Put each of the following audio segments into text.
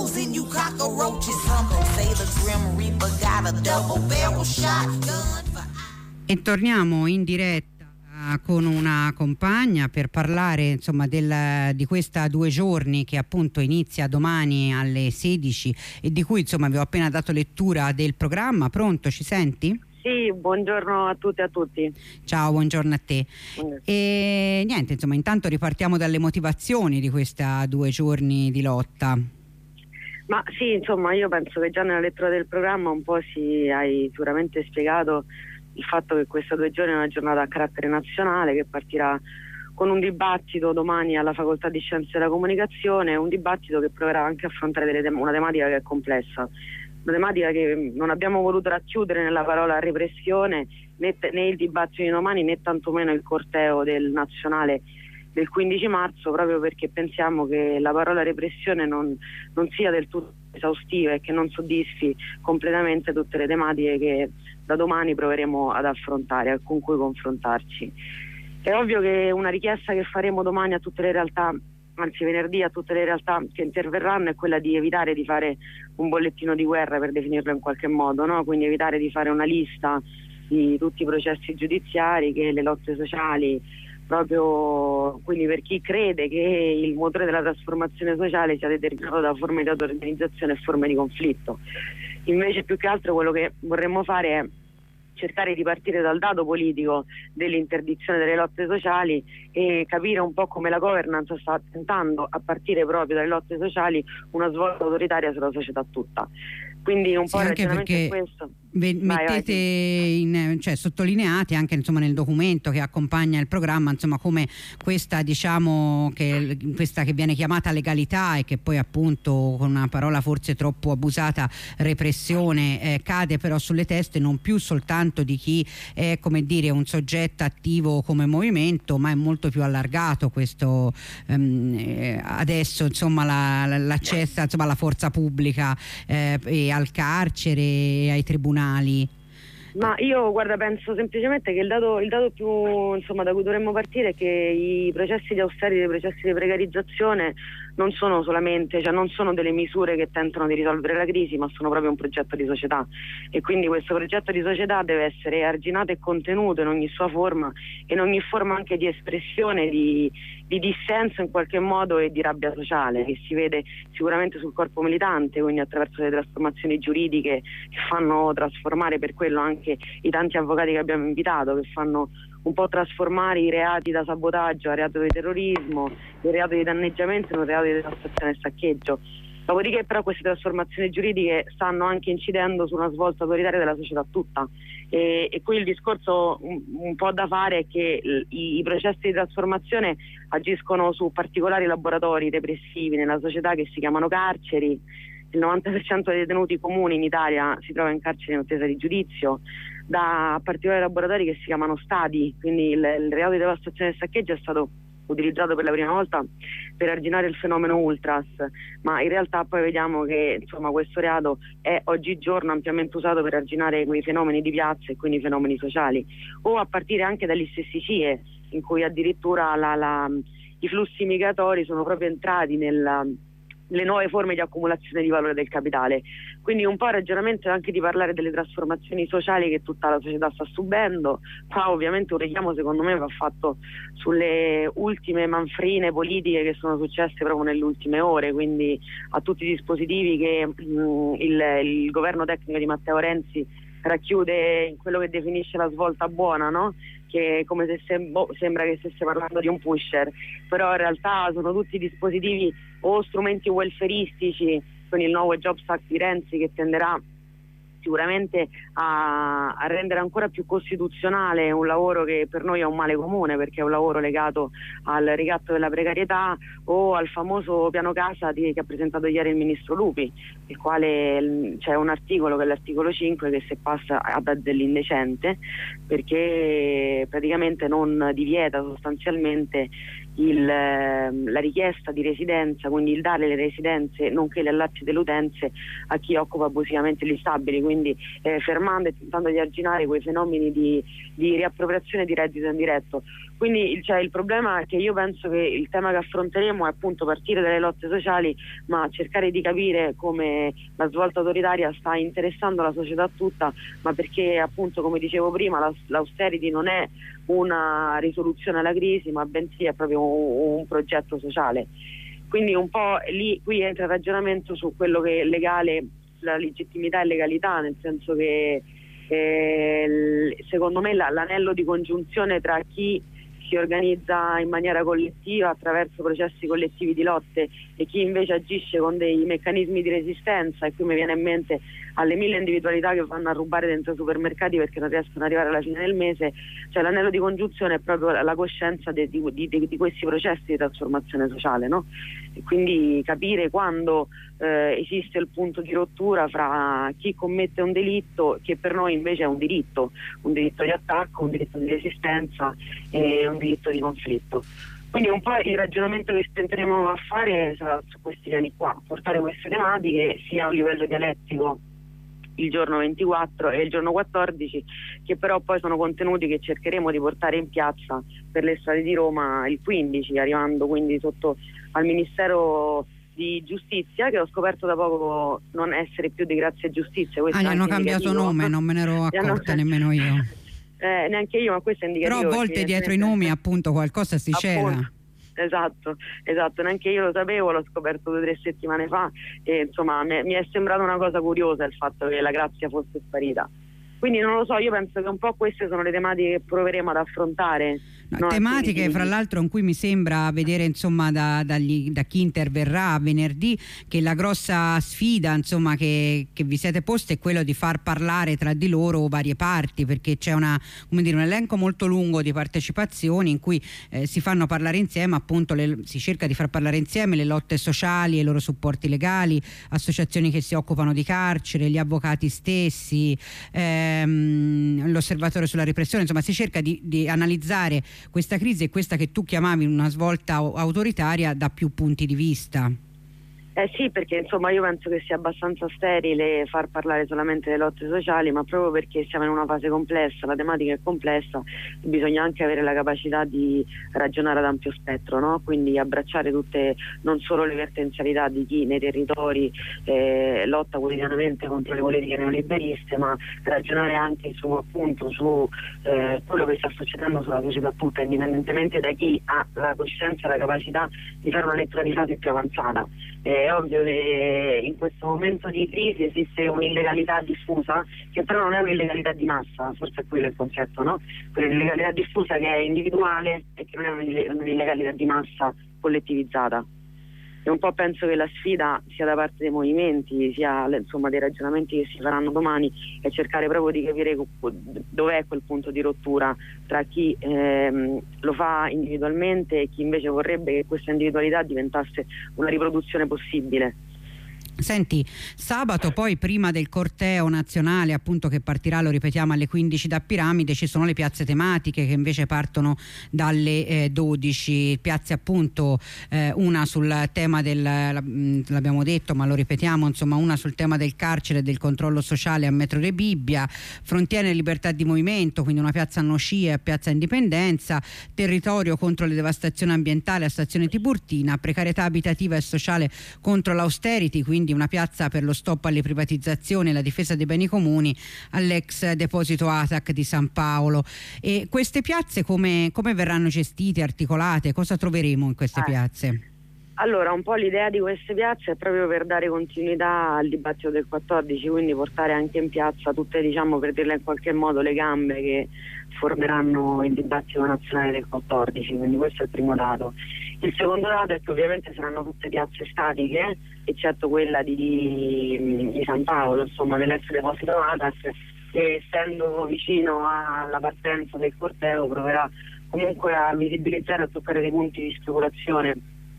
holes in you cockroaches. Some gon' say the Grim Reaper got a double barrel shotgun. E torniamo in diretta con una compagna per parlare insomma di questa 2 giorni che appunto inizia domani alle 16 e di cui insomma vi ho appena dato lettura del programma. Pronto, ci senti? Sì, buongiorno a tutti e a tutti. Ciao, buongiorno a te. E niente, insomma, intanto ripartiamo dalle motivazioni di questa 2 giorni di lotta. Ma sì, insomma, io penso che già nella lettura del programma un po' hai sicuramente spiegato il fatto che questa 2 giorni è una giornata a carattere nazionale che partirà con un dibattito domani alla Facoltà di Scienze della Comunicazione, un dibattito che proverà anche a affrontare una tematica che è complessa, una tematica che non abbiamo voluto racchiudere nella parola repressione né il dibattito di domani né tantomeno il corteo del nazionale del 15 marzo, proprio perché pensiamo che la parola repressione non sia del tutto esaustiva e che non soddisfi completamente tutte le tematiche che da domani proveremo ad affrontare e con cui confrontarci. È ovvio che una richiesta che faremo domani a tutte le realtà, anzi venerdì a tutte le realtà che interverranno, è quella di evitare di fare un bollettino di guerra, per definirlo in qualche modo, no? Quindi evitare di fare una lista di tutti i processi giudiziari, che le lotte sociali, proprio quindi per chi crede che il motore della trasformazione sociale sia determinato da forme di auto-organizzazione e forme di conflitto. Invece più che altro quello che vorremmo fare è cercare di partire dal dato politico dell'interdizione delle lotte sociali e capire un po' come la governance sta tentando, a partire proprio dalle lotte sociali, una svolta autoritaria sulla società tutta. Quindi un po' il ragionamento è questo. Mettete sottolineate anche insomma nel documento che accompagna il programma insomma come questa questa che viene chiamata legalità e che poi appunto con una parola forse troppo abusata repressione cade però sulle teste non più soltanto di chi è come dire un soggetto attivo come movimento, ma è molto più allargato questo adesso insomma l'accesso insomma alla forza pubblica e al carcere e ai tribunali. Ma io penso semplicemente che il dato più insomma da cui dovremmo partire è che i processi di austerity, i processi di precarizzazione non sono solamente, non sono delle misure che tentano di risolvere la crisi, ma sono proprio un progetto di società, e quindi questo progetto di società deve essere arginato e contenuto in ogni sua forma, in ogni forma anche di espressione di dissenso in qualche modo e di rabbia sociale, che si vede sicuramente sul corpo militante, quindi attraverso le trasformazioni giuridiche che fanno trasformare per quello anche i tanti avvocati che abbiamo invitato, che fanno un po' trasformare i reati da sabotaggio a reato di terrorismo, il reato di danneggiamento in un reato di devastazione e saccheggio. Dopodiché però queste trasformazioni giuridiche stanno anche incidendo su una svolta autoritaria della società tutta, e qui il discorso un po' da fare è che i processi di trasformazione agiscono su particolari laboratori repressivi nella società che si chiamano carceri. Il 90% dei detenuti comuni in Italia si trova in carcere in attesa di giudizio, da particolari laboratori che si chiamano stadi, quindi il reato di devastazione e saccheggio è stato utilizzato per la prima volta per arginare il fenomeno ultras, ma in realtà poi vediamo che insomma questo reato è oggigiorno ampiamente usato per arginare quei fenomeni di piazza e quindi fenomeni sociali, o a partire anche dagli stessi CIE, in cui addirittura i flussi migratori sono proprio entrati le nuove forme di accumulazione di valore del capitale. Quindi un po' il ragionamento è anche di parlare delle trasformazioni sociali che tutta la società sta subendo. Qua ovviamente un richiamo secondo me va fatto sulle ultime manfrine politiche che sono successe proprio nelle ultime ore, quindi a tutti i dispositivi che il governo tecnico di Matteo Renzi racchiude in quello che definisce la svolta buona, no? Che come se sembra che stesse parlando di un pusher, però in realtà sono tutti dispositivi o strumenti welfaristici, con il nuovo Jobs Act di Renzi che tenderà sicuramente a rendere ancora più costituzionale un lavoro che per noi è un male comune, perché è un lavoro legato al ricatto della precarietà, o al famoso piano casa che ha presentato ieri il ministro Lupi, il quale c'è un articolo che è l'articolo 5 che se passa ad dell'indecente, perché praticamente non divieta sostanzialmente la richiesta di residenza, quindi il dare le residenze nonché le allacci delle utenze a chi occupa abusivamente gli stabili, quindi fermando e tentando di arginare quei fenomeni di riappropriazione di reddito indiretto. Quindi il problema è che io penso che il tema che affronteremo è appunto partire dalle lotte sociali, ma cercare di capire come la svolta autoritaria sta interessando la società tutta, ma perché appunto, come dicevo prima, l'austerity non è una risoluzione alla crisi, ma bensì è proprio un progetto sociale. Quindi un po' qui entra il ragionamento su quello che è legale, la legittimità e legalità, nel senso che secondo me l'anello di congiunzione tra chi si organizza in maniera collettiva attraverso processi collettivi di lotte e chi invece agisce con dei meccanismi di resistenza, e qui mi viene in mente alle 1000 individualità che vanno a rubare dentro i supermercati perché non riescono ad arrivare alla fine del mese, cioè l'anello di congiunzione è proprio la coscienza di questi processi di trasformazione sociale, no? E quindi capire quando esiste il punto di rottura fra chi commette un delitto, che per noi invece è un diritto di attacco, un diritto di resistenza e un diritto di conflitto. Quindi un po' il ragionamento che tenteremo a fare sarà su questi piani qua, portare queste tematiche sia a un livello dialettico il giorno 24 e il giorno 14, che però poi sono contenuti che cercheremo di portare in piazza per le strade di Roma il 15, arrivando quindi sotto al Ministero di Giustizia, che ho scoperto da poco non essere più di Grazia e Giustizia. Gli hanno cambiato nome, non me ne ero accorta nemmeno io. Neanche io, ma questo è indicativo. Però a volte dietro i nomi appunto qualcosa si cela. Esatto, neanche io lo sapevo, l'ho scoperto 2 o 3 settimane fa e insomma mi è sembrata una cosa curiosa il fatto che la Grazia fosse sparita. Quindi non lo so, io penso che un po' queste sono le tematiche che proveremo ad affrontare. No, tematiche fra l'altro in cui mi sembra vedere insomma da chi interverrà venerdì che la grossa sfida insomma che vi siete poste è quello di far parlare tra di loro varie parti, perché c'è un elenco molto lungo di partecipazioni in cui si fanno parlare insieme, appunto si cerca di far parlare insieme le lotte sociali e i loro supporti legali, associazioni che si occupano di carcere, gli avvocati stessi, l'osservatorio sulla repressione, insomma si cerca di analizzare questa crisi e questa che tu chiamavi una svolta autoritaria da più punti di vista. Sì, perché insomma io penso che sia abbastanza sterile far parlare solamente delle lotte sociali, ma proprio perché siamo in una fase complessa, la tematica è complessa, bisogna anche avere la capacità di ragionare ad ampio spettro, no? Quindi abbracciare tutte, non solo le vertenzialità di chi nei territori lotta quotidianamente contro le politiche neoliberiste, ma ragionare anche su quello che sta succedendo sulla società tutta, indipendentemente da chi ha la coscienza e la capacità di fare una lettura di fase più avanzata. È ovvio che in questo momento di crisi esiste un'illegalità diffusa, che però non è un'illegalità di massa, forse è quello il concetto, no? Quell'illegalità diffusa che è individuale e che non è un'illegalità di massa collettivizzata. E un po' penso che la sfida sia da parte dei movimenti, sia insomma dei ragionamenti che si faranno domani, è cercare proprio di capire dov'è quel punto di rottura tra chi lo fa individualmente e chi invece vorrebbe che questa individualità diventasse una riproduzione possibile. Senti, sabato poi prima del corteo nazionale appunto che partirà, lo ripetiamo, alle 15 da Piramide, ci sono le piazze tematiche che invece partono dalle 12, piazze appunto una sul tema l'abbiamo detto ma lo ripetiamo, insomma una sul tema del carcere e del controllo sociale a Metro Re Bibbia, Frontiere e Libertà di Movimento, quindi una piazza a Nocia e a Piazza Indipendenza, Territorio contro le devastazioni ambientali a Stazione Tiburtina, Precarietà abitativa e sociale contro l'austerity, quindi una piazza per lo stop alle privatizzazioni e la difesa dei beni comuni all'ex deposito ATAC di San Paolo. E queste piazze come verranno gestite, articolate? Cosa troveremo in queste piazze? Allora, un po' l'idea di queste piazze è proprio per dare continuità al dibattito del 14, quindi portare anche in piazza tutte, diciamo, per dirle in qualche modo, le gambe che formeranno il dibattito nazionale del 14, quindi questo è il primo dato. Il secondo dato è che ovviamente saranno tutte piazze statiche, eccetto quella di San Paolo, insomma, dell'ex deposito ATAC, che essendo vicino alla partenza del corteo proverà comunque a visibilizzare e a toccare dei punti di speculazione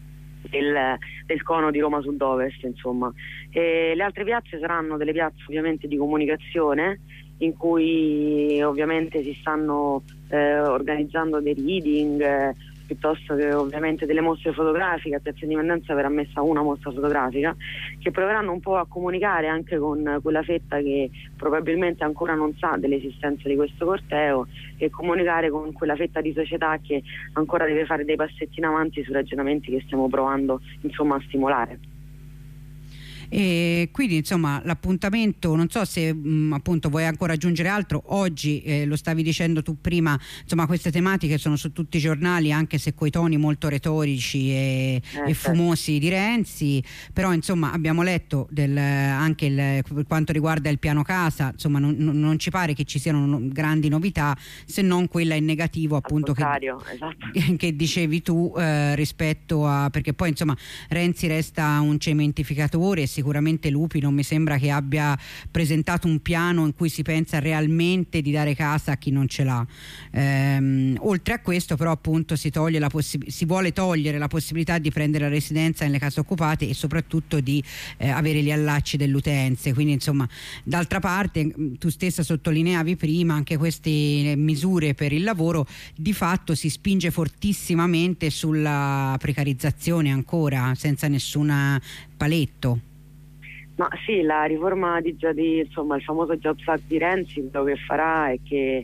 del cono di Roma Sud-Ovest, insomma. E le altre piazze saranno delle piazze ovviamente di comunicazione, in cui ovviamente si stanno organizzando dei reading, piuttosto che ovviamente delle mostre fotografiche. A Piazza Indipendenza verrà messa una mostra fotografica, che proveranno un po' a comunicare anche con quella fetta che probabilmente ancora non sa dell'esistenza di questo corteo, e comunicare con quella fetta di società che ancora deve fare dei passetti in avanti sui ragionamenti che stiamo provando insomma a stimolare. E quindi insomma l'appuntamento, non so se appunto vuoi ancora aggiungere altro. Oggi lo stavi dicendo tu prima, insomma queste tematiche sono su tutti i giornali, anche se coi toni molto retorici e fumosi di Renzi, però insomma abbiamo letto anche per quanto riguarda il piano casa, insomma non ci pare che ci siano grandi novità, se non quella in negativo appunto che dicevi tu, rispetto a, perché poi insomma Renzi resta un cementificatore. Sicuramente Lupi non mi sembra che abbia presentato un piano in cui si pensa realmente di dare casa a chi non ce l'ha. Oltre a questo però appunto si vuole togliere la possibilità di prendere la residenza nelle case occupate e soprattutto di avere gli allacci dell'utenza. Quindi insomma, d'altra parte tu stessa sottolineavi prima anche queste misure per il lavoro, di fatto si spinge fortissimamente sulla precarizzazione ancora senza nessun paletto. Ma sì, la riforma insomma il famoso Jobs Act di Renzi quello che farà è che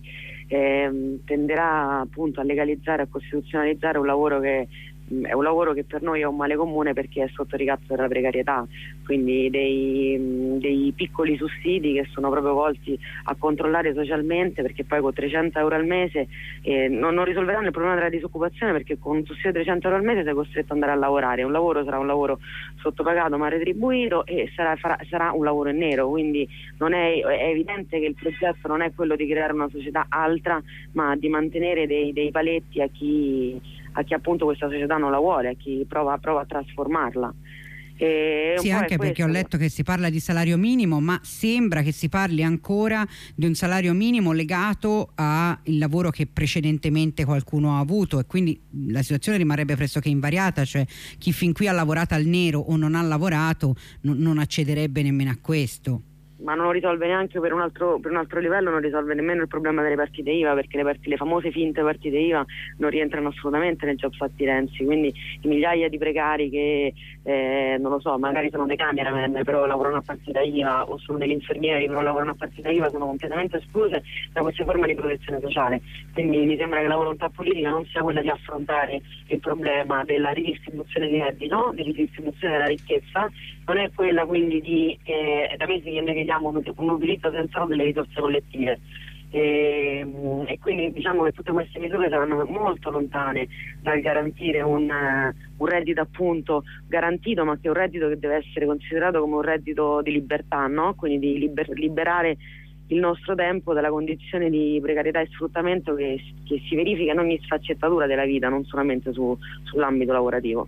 tenderà appunto a legalizzare, a costituzionalizzare un lavoro che è un lavoro che per noi è un male comune, perché è sotto ricatto della precarietà, quindi dei piccoli sussidi che sono proprio volti a controllare socialmente, perché poi con 300 euro al mese non risolveranno il problema della disoccupazione, perché con un sussidio di 300 euro al mese sei costretto ad andare a lavorare. Un lavoro sarà un lavoro sottopagato ma retribuito, e sarà un lavoro in nero, quindi è evidente che il progetto non è quello di creare una società altra, ma di mantenere dei paletti a chi appunto questa società non la vuole, a chi prova a trasformarla. Sì, anche perché ho letto che si parla di salario minimo, ma sembra che si parli ancora di un salario minimo legato al lavoro che precedentemente qualcuno ha avuto, e quindi la situazione rimarrebbe pressoché invariata, cioè chi fin qui ha lavorato al nero o non ha lavorato non accederebbe nemmeno a questo. Ma non lo risolve neanche per un altro livello, non risolve nemmeno il problema delle partite IVA, perché le famose finte partite IVA non rientrano assolutamente nel Jobs Act di Renzi. Quindi i migliaia di precari che non lo so, magari sono dei cameraman però lavorano a partita IVA, o sono degli infermieri però lavorano a partita IVA, sono completamente escluse da queste forme di protezione sociale. Quindi mi sembra che la volontà politica non sia quella di affrontare il problema della ridistribuzione di reddito, di ridistribuzione della ricchezza, non è quella quindi da mesi che noi chiediamo un utilizzo sensato delle risorse collettive, e quindi diciamo che tutte queste misure saranno molto lontane dal garantire un reddito appunto garantito, ma che è un reddito che deve essere considerato come un reddito di libertà, no? Quindi di liberare il nostro tempo dalla condizione di precarietà e sfruttamento che si verifica in ogni sfaccettatura della vita, non solamente sull'ambito lavorativo.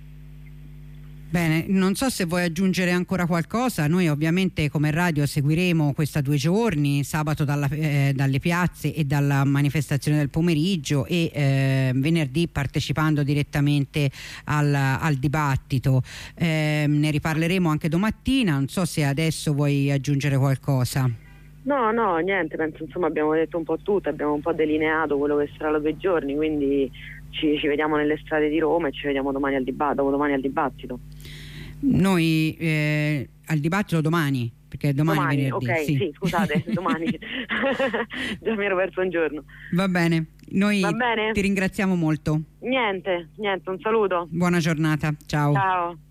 Bene, non so se vuoi aggiungere ancora qualcosa. Noi ovviamente come radio seguiremo questa 2 giorni, sabato dalle piazze e dalla manifestazione del pomeriggio, e venerdì partecipando direttamente al dibattito. Ne riparleremo anche domattina. Non so se adesso vuoi aggiungere qualcosa. No, niente, penso insomma abbiamo detto un po' tutto, abbiamo un po' delineato quello che sarà la 2 giorni, quindi ci vediamo nelle strade di Roma e ci vediamo dopodomani al dibattito. Noi al dibattito domani, perché domani è venerdì. Ok, sì scusate, domani. Già mi ero perso un giorno. Va bene, noi ti ringraziamo molto. Niente, un saluto. Buona giornata, ciao. Ciao.